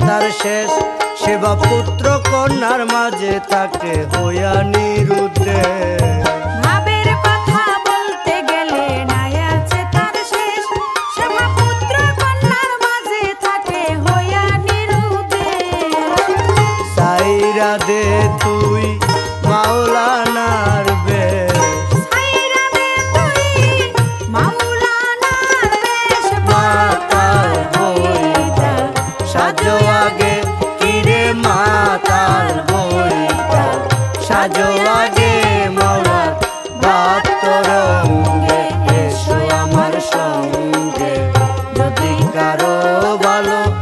তার শেষ সেবা পুত্র কন্যার মাঝে থাকে হইয়া নিরুদ্দেশ। ভাবের কথা বলতে গেলে নাই আছে তার শেষ, সেবা পুত্র কন্যার মাঝে থাকে হইয়া নিরুদ্দেশ। সাইরা দে তুই মাওলানার বেশ, সাইরা দে তুই মাওলানার বেশ, মাতাল হইতা সাজো আগে, কিরে মাতাল হইতা সাজো আগে।